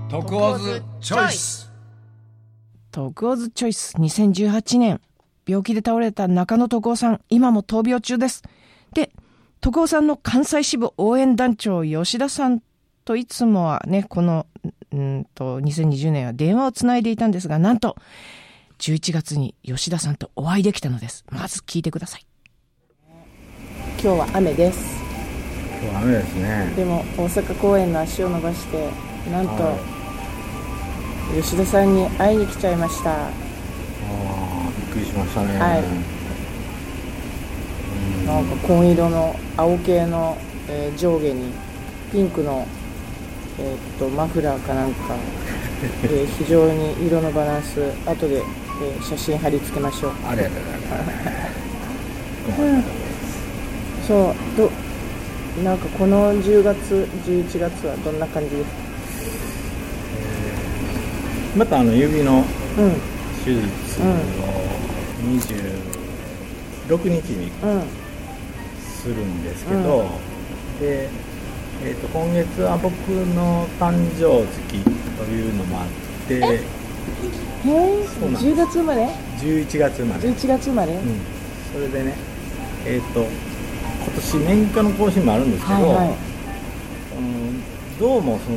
トクオズチョイス。 トクオズチョイス。2018年病気で倒れた中野徳夫さん、今も闘病中です。で、徳夫さんの関西支部応援団長吉田さんといつもはね、この2020年は電話をつないでいたんですが、なんと11月に吉田さんとお会いできたのです。まず聞いてください。今日は雨です。 今日は雨ですね。 でも大阪公演の足を伸ばして、なんと、吉田さんに会いに来ちゃいました。 びっくりしましたね。 はい。なんか紺色の青系の、上下にピンクの、マフラーかなんか、非常に色のバランス、後で、写真貼り付けましょう。 あれそうなんかこの10月11月はどんな感じですか？ また指の手術を26日にするんですけど、で、今月は僕の誕生月というのもあって、 10月生まれ ？11月生まれ。 11月生まれ、 それでね、今年免許の更新もあるんですけど、どうもその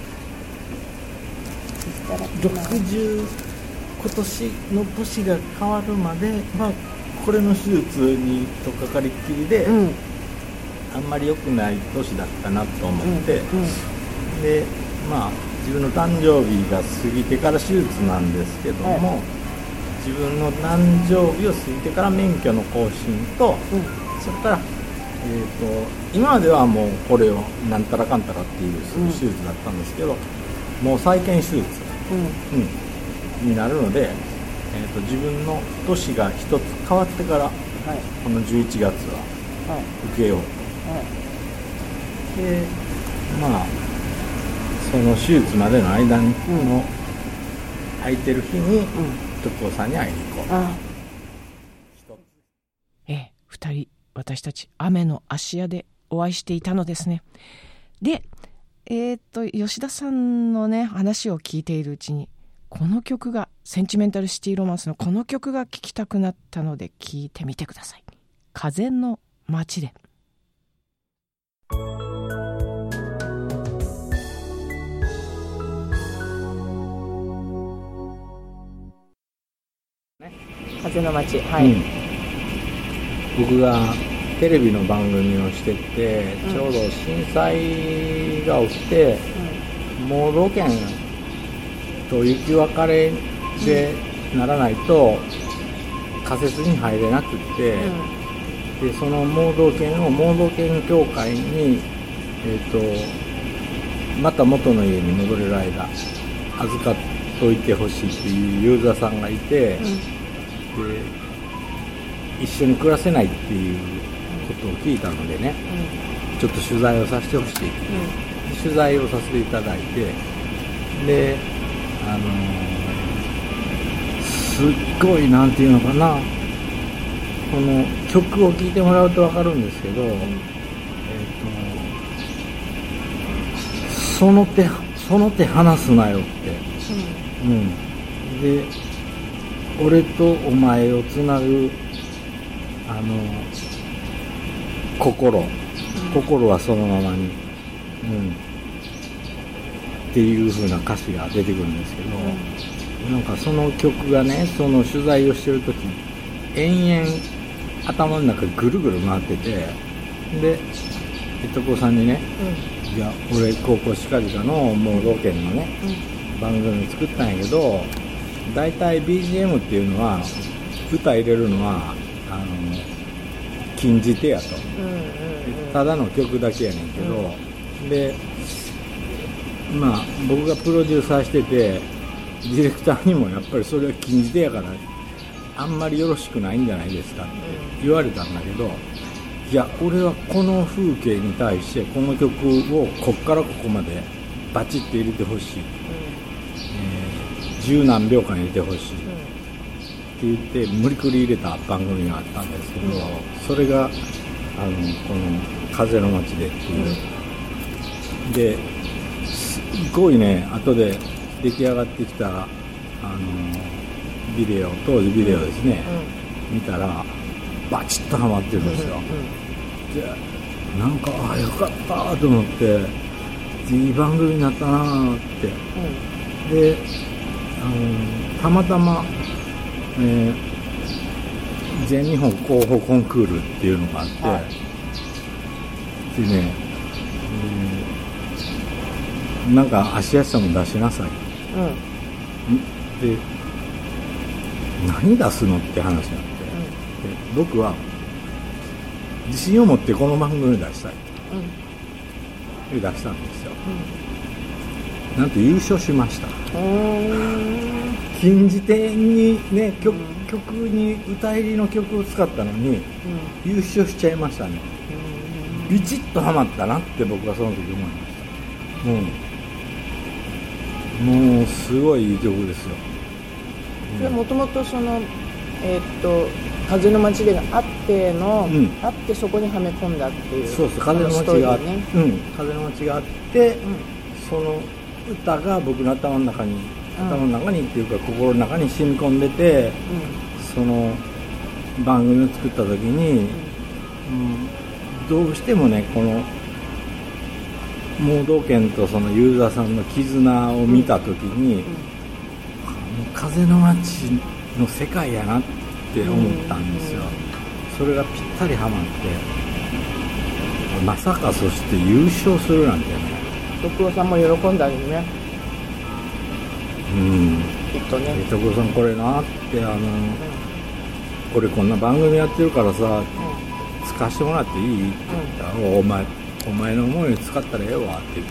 60今年の年が変わるまで、これの手術にとっかかりっきりで、あんまり良くない年だったなと思って、で自分の誕生日が過ぎてから手術なんですけども、自分の誕生日を過ぎてから免許の更新と、それから今まではもうこれをなんたらかんたらっていう手術だったんですけど、もう再建手術、になるので、自分の年が一つ変わってから、この11月は受けようと、でその手術までの間の空いてる日に徳夫さんに会いに行こう。 2人私たち雨の芦屋でお会いしていたのですね。で、吉田さんのね話を聞いているうちに、この曲がセンチメンタルシティロマンスのこの曲が聴きたくなったので聴いてみてください。風の街で。風の街、 僕がテレビの番組をしてて、ちょうど震災が起きて、盲導犬と雪別れでならないと仮設に入れなくって、でその盲導犬を盲導犬協会に、また元の家に戻れる間預かっといてほしいっていうユーザーさんがいて、で一緒に暮らせないっていうことを聞いたのでね、ちょっと取材をさせてほしい、取材をさせていただいて、で、すっごいなんていうのかな、この曲を聴いてもらうと分かるんですけど、その手離すなよって、で俺とお前をつなぐ心はそのままに、っていう風な歌詞が出てくるんですけど、なんかその曲がね、その取材をしてる時延々頭の中ぐるぐる回ってて、で徳夫さんにね、いや俺高校歯科技科の盲導犬のね、番組作ったんやけど、だいたい BGM っていうのは歌入れるのは禁じ手やと、ただの曲だけやねんけど、で僕がプロデューサーしてて、ディレクターにもやっぱりそれは禁じ手やからあんまりよろしくないんじゃないですかって言われたんだけど、いや俺はこの風景に対してこの曲をこっからここまでバチッと入れてほしい、十何秒間入れてほしいって言って無理くり入れた番組があったんですけど、それがこの風の街でっていう、でごいね、後で出来上がってきたビデオ、当時ビデオですね、見たらバチッとハマってるんですよ。でなんかよかったと思って、いい番組になったなって、でたまたま、全日本広報コンクールっていうのがあって、でね、なんか芦屋さんも出しなさい、で何出すのって話になって、で僕は自信を持ってこの番組を出したいと、で出したんですよ、なんと優勝しました。金字亭にね、曲に歌入りの曲を使ったのに、優勝しちゃいましたね。ビチッとハマったなって僕はその時思いました。もうすごいいい曲ですよ。 もともとその風の街でがあっての、あってそこにはめ込んだっていう。 そう風の街があって、風の街があって、その歌が僕の頭の中にっていうか心の中に染み込んでて、その番組を作った時に、どうしてもね、この盲導犬とそのユーザーさんの絆を見た時に、風の街の世界やなって思ったんですよ。それがぴったりハマって、まさかそして優勝するなんてね。 徳郎さんも喜んだよね。きっとね。 徳郎さんこれなって、俺こんな番組やってるからさ、使わせてもらっていいって言ったら、お前の思いに使ったらええわって言って、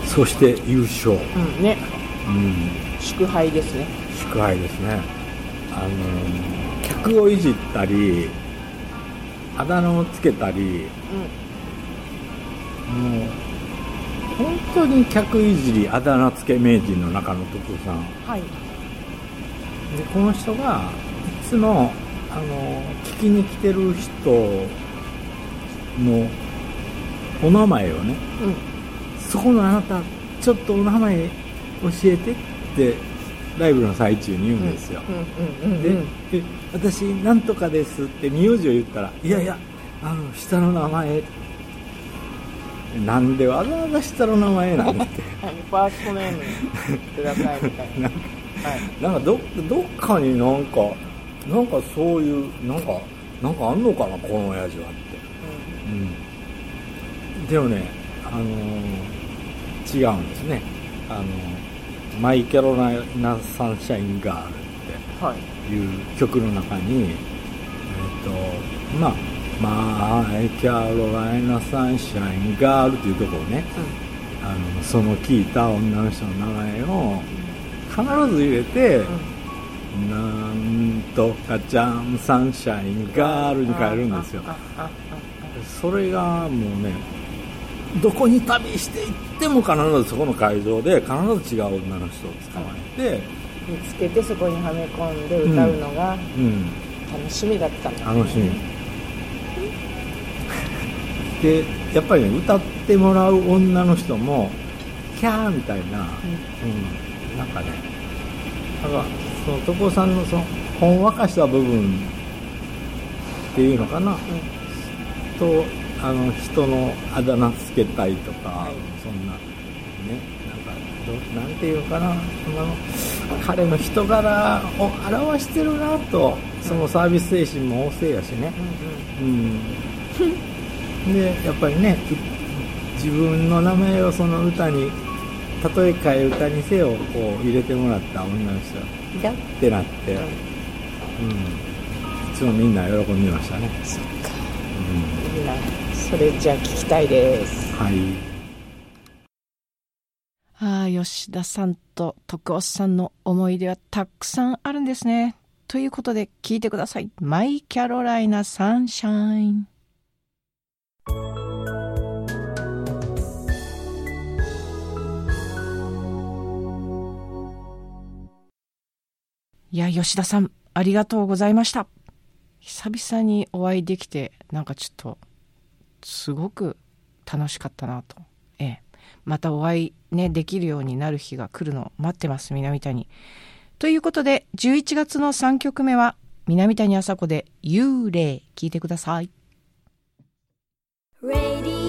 そして優勝、 ね、祝杯ですね。 祝杯ですね。客をいじったりあだ名をつけたり、もう本当に客いじりあだ名つけ名人の中の徳さん、でこの人がいつも聞きに来てる人のお名前をね、そこのあなたちょっとお名前教えてってライブの最中に言うんですよ。で私なんとかですって名字を言ったら、いやいや下の名前なんでわざわざ下の名前なんてファーストネームくださいみたいななんかどっかになんかそういうなんかあんのかなこの親父はって、でもね違うんですね。マイ・キャロライナ・サンシャイン・ガールっていう曲の中に、マイ・キャロライナ・サンシャイン・ガールっていうところをね、その聞いた女の人の名前を必ず入れて、なんとかちゃんサンシャイン・ガールに変えるんですよ。それがもうね、どこに旅して行っても必ずそこの会場で必ず違う女の人を捕まえて、 見つけてそこにはめ込んで歌うのが楽しみだったんだ、 楽しみで、やっぱりね、歌ってもらう女の人もキャーみたいな、なんかね、その徳さんのそのほんわかした部分っていうのかな、と人のあだ名つけたいとか、そんなね、なんていうかな、彼の人柄を表してるなと、そのサービス精神も旺盛やしね、でやっぱりね、自分の名前をその歌に、たとえ替え歌にせよこう入れてもらった女の人がギャッてなって、いつもみんな喜んでましたね。 そっか、いいな。それじゃあ聞きたいです。吉田さんと徳尾さんの思い出はたくさんあるんですね。ということで聞いてください。マイ・キャロライナ・サンシャイン。いや、吉田さんありがとうございました。久々にお会いできて、なんかちょっとすごく楽しかったなと。 またお会いね、できるようになる日が来るのを待ってます、南谷。ということで、11月の3曲目は、南谷麻子で幽霊、聴いてください。 Radio